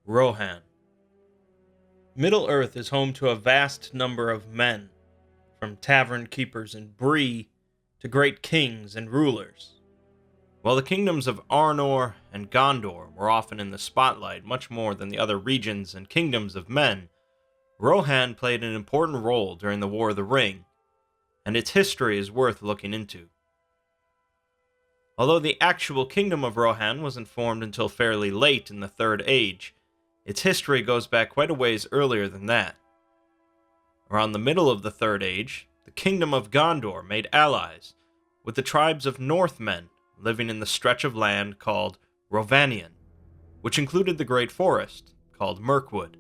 Rohan. Middle-earth is home to a vast number of men, from tavern keepers in Bree to great kings and rulers. While the kingdoms of Arnor and Gondor were often in the spotlight much more than the other regions and kingdoms of men, Rohan played an important role during the War of the Ring, and its history is worth looking into. Although the actual kingdom of Rohan wasn't formed until fairly late in the Third Age, its history goes back quite a ways earlier than that. Around the middle of the Third Age, the kingdom of Gondor made allies with the tribes of Northmen living in the stretch of land called Rovanion, which included the Great Forest, called Mirkwood.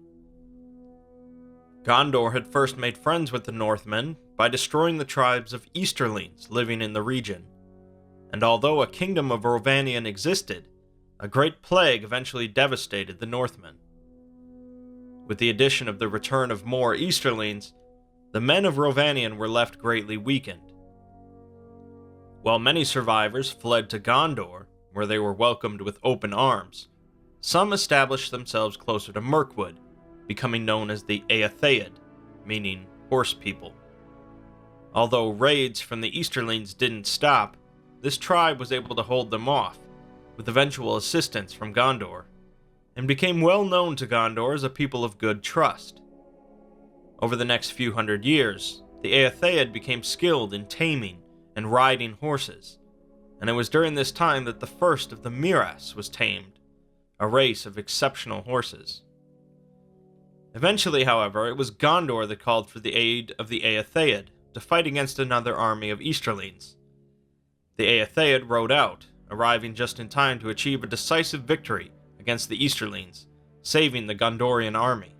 Gondor had first made friends with the Northmen by destroying the tribes of Easterlings living in the region, and although a kingdom of Rovanion existed, a great plague eventually devastated the Northmen. With the addition of the return of more Easterlings, the men of Rovanion were left greatly weakened. While many survivors fled to Gondor, where they were welcomed with open arms, some established themselves closer to Mirkwood, becoming known as the Eotheod, meaning horse people. Although raids from the Easterlings didn't stop, this tribe was able to hold them off, with eventual assistance from Gondor, and became well known to Gondor as a people of good trust. Over the next few hundred years, the Eotheod became skilled in taming and riding horses, and it was during this time that the first of the Miras was tamed, a race of exceptional horses. Eventually, however, it was Gondor that called for the aid of the Eotheod to fight against another army of Easterlings. The Eotheod rode out, arriving just in time to achieve a decisive victory against the Easterlings, saving the Gondorian army.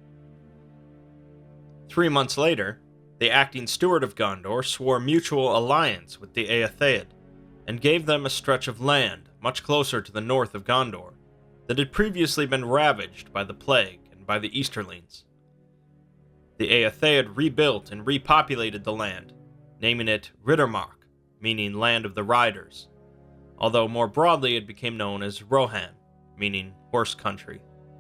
3 months later, the acting steward of Gondor swore mutual alliance with the Eotheod, and gave them a stretch of land much closer to the north of Gondor that had previously been ravaged by the plague and by the Easterlings. The Eotheod rebuilt and repopulated the land, naming it Riddermark, meaning Land of the Riders, although more broadly it became known as Rohan, meaning horse country.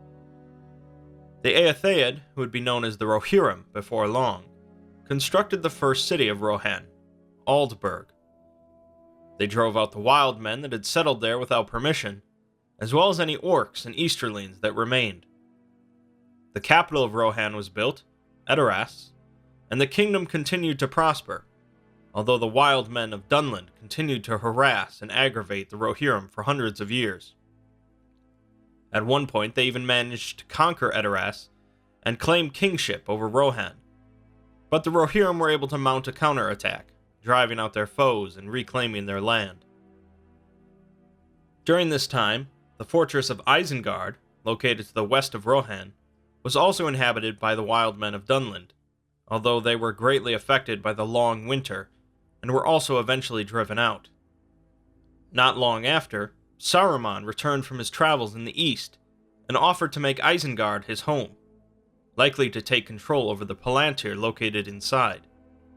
The Eotheod, who would be known as the Rohirrim before long, constructed the first city of Rohan, Aldburg. They drove out the wild men that had settled there without permission, as well as any orcs and Easterlings that remained. The capital of Rohan was built, Edoras, and the kingdom continued to prosper, although the wild men of Dunland continued to harass and aggravate the Rohirrim for hundreds of years. At one point, they even managed to conquer Edoras and claim kingship over Rohan, but the Rohirrim were able to mount a counterattack, driving out their foes and reclaiming their land. During this time, the fortress of Isengard, located to the west of Rohan, was also inhabited by the wild men of Dunland, although they were greatly affected by the long winter and were also eventually driven out. Not long after, Saruman returned from his travels in the east and offered to make Isengard his home, likely to take control over the Palantir located inside.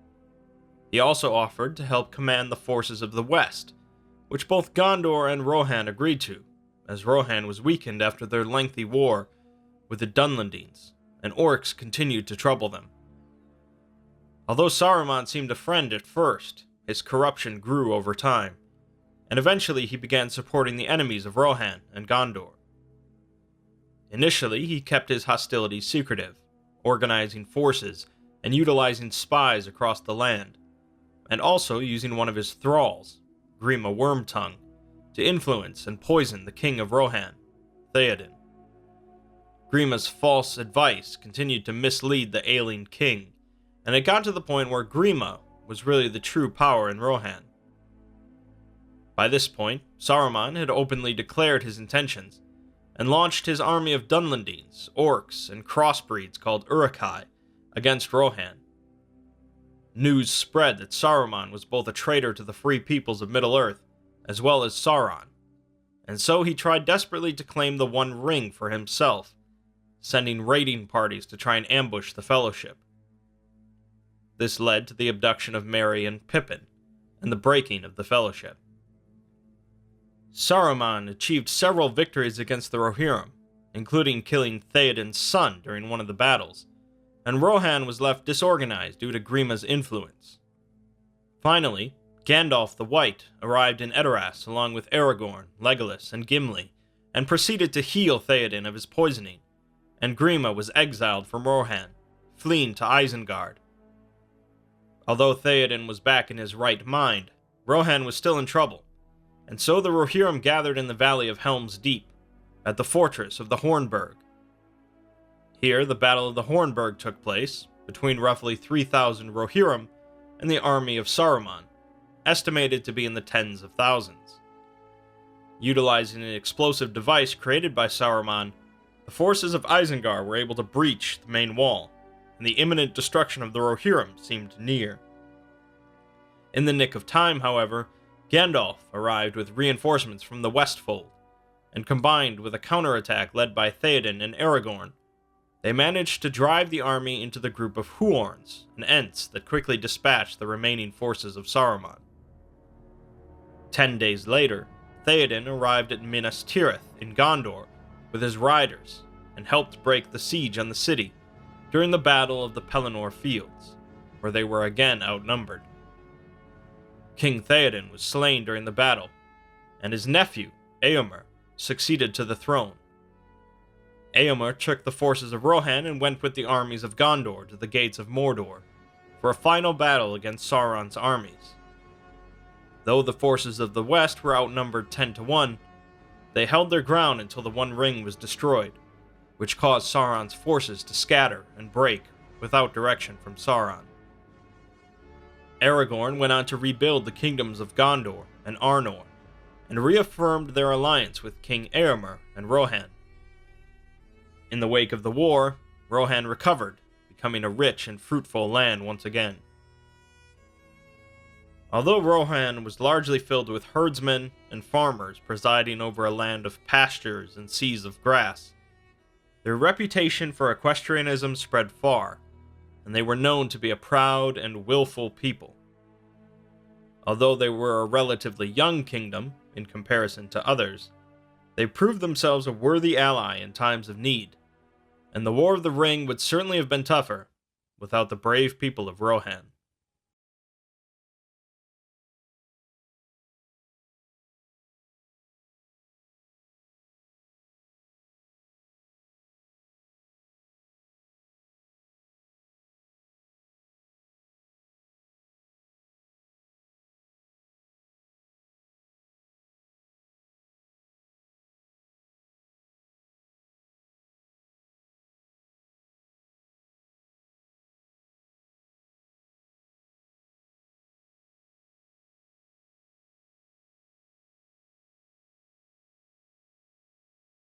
He also offered to help command the forces of the west, which both Gondor and Rohan agreed to, as Rohan was weakened after their lengthy war with the Dunlandines, and orcs continued to trouble them. Although Saruman seemed a friend at first, his corruption grew over time, and eventually he began supporting the enemies of Rohan and Gondor. Initially, he kept his hostilities secretive, organizing forces and utilizing spies across the land, and also using one of his thralls, Grima Wormtongue, to influence and poison the king of Rohan, Theoden. Grima's false advice continued to mislead the ailing king, and it got to the point where Grima was really the true power in Rohan. By this point, Saruman had openly declared his intentions, and launched his army of Dunlandines, orcs, and crossbreeds called Uruk-hai against Rohan. News spread that Saruman was both a traitor to the free peoples of Middle-earth, as well as Sauron, and so he tried desperately to claim the One Ring for himself, sending raiding parties to try and ambush the Fellowship. This led to the abduction of Merry and Pippin, and the breaking of the Fellowship. Saruman achieved several victories against the Rohirrim, including killing Theoden's son during one of the battles, and Rohan was left disorganized due to Grima's influence. Finally, Gandalf the White arrived in Edoras along with Aragorn, Legolas, and Gimli, and proceeded to heal Theoden of his poisoning, and Grima was exiled from Rohan, fleeing to Isengard. Although Theoden was back in his right mind, Rohan was still in trouble, and so the Rohirrim gathered in the valley of Helm's Deep, at the fortress of the Hornburg. Here, the Battle of the Hornburg took place, between roughly 3,000 Rohirrim and the army of Saruman, estimated to be in the tens of thousands. Utilizing an explosive device created by Saruman, the forces of Isengard were able to breach the main wall, and the imminent destruction of the Rohirrim seemed near. In the nick of time, however, Gandalf arrived with reinforcements from the Westfold, and combined with a counterattack led by Theoden and Aragorn, they managed to drive the army into the group of Huorns and Ents that quickly dispatched the remaining forces of Saruman. 10 days later, Theoden arrived at Minas Tirith in Gondor with his riders and helped break the siege on the city during the Battle of the Pelennor Fields, where they were again outnumbered. King Theoden was slain during the battle, and his nephew, Eomer, succeeded to the throne. Eomer took the forces of Rohan and went with the armies of Gondor to the gates of Mordor for a final battle against Sauron's armies. Though the forces of the West were outnumbered 10-1, they held their ground until the One Ring was destroyed, which caused Sauron's forces to scatter and break without direction from Sauron. Aragorn went on to rebuild the kingdoms of Gondor and Arnor, and reaffirmed their alliance with King Eomer and Rohan. In the wake of the war, Rohan recovered, becoming a rich and fruitful land once again. Although Rohan was largely filled with herdsmen and farmers presiding over a land of pastures and seas of grass, their reputation for equestrianism spread far, and they were known to be a proud and willful people. Although they were a relatively young kingdom in comparison to others, they proved themselves a worthy ally in times of need, and the War of the Ring would certainly have been tougher without the brave people of Rohan.